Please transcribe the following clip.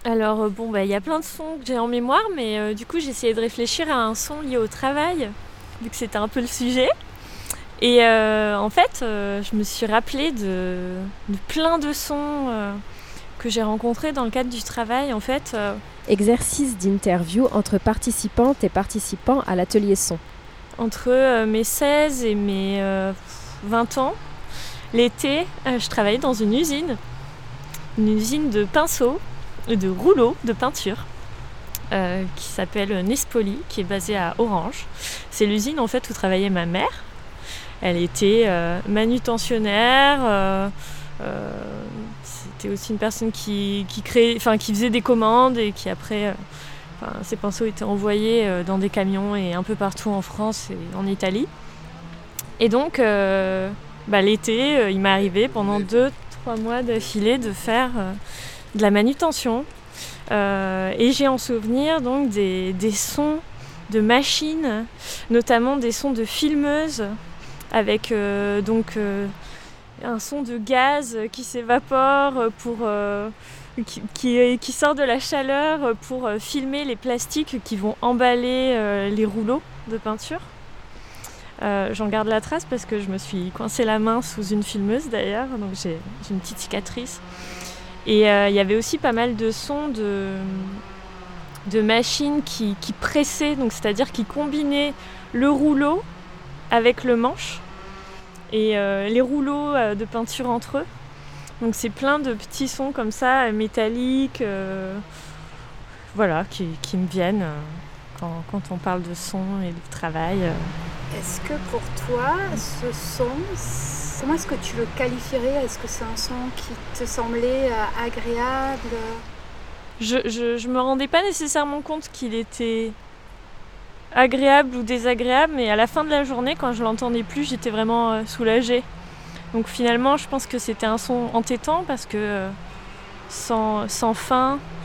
Alors il y a plein de sons que j'ai en mémoire, mais du coup j'ai essayé de réfléchir à un son lié au travail, vu que c'était un peu le sujet. Et en fait, je me suis rappelée de plein de sons que j'ai rencontrés dans le cadre du travail. En fait, Exercice d'interview entre participantes et participants à l'atelier son. entre mes 16 et mes 20 ans, l'été, je travaillais dans une usine de pinceaux et de rouleaux de peinture. Qui s'appelle Nespoli, qui est basée à Orange. C'est l'usine en fait où travaillait ma mère. Elle était manutentionnaire. C'était aussi une personne qui faisait des commandes et qui après, ces pinceaux étaient envoyés dans des camions et un peu partout en France et en Italie. Et donc, l'été, il m'est arrivé pendant 2-3 mois d'affilée de faire de la manutention. Et j'ai en souvenir donc des sons de machines, notamment des sons de filmeuses, avec un son de gaz qui s'évapore qui sort de la chaleur pour filmer les plastiques qui vont emballer les rouleaux de peinture. J'en garde la trace parce que je me suis coincé la main sous une filmeuse d'ailleurs, donc j'ai une petite cicatrice. Et il y avait aussi pas mal de sons de machines qui pressaient, donc c'est-à-dire qui combinaient le rouleau avec le manche et les rouleaux de peinture entre eux. Donc c'est plein de petits sons comme ça, métalliques, qui me viennent quand on parle de son et de travail. Est-ce que pour toi, ce son, comment est-ce que tu le qualifierais ? Est-ce que c'est un son qui te semblait agréable ? Je me rendais pas nécessairement compte qu'il était agréable ou désagréable, mais à la fin de la journée, quand je l'entendais plus, j'étais vraiment soulagée. Donc finalement, je pense que c'était un son entêtant parce que sans fin,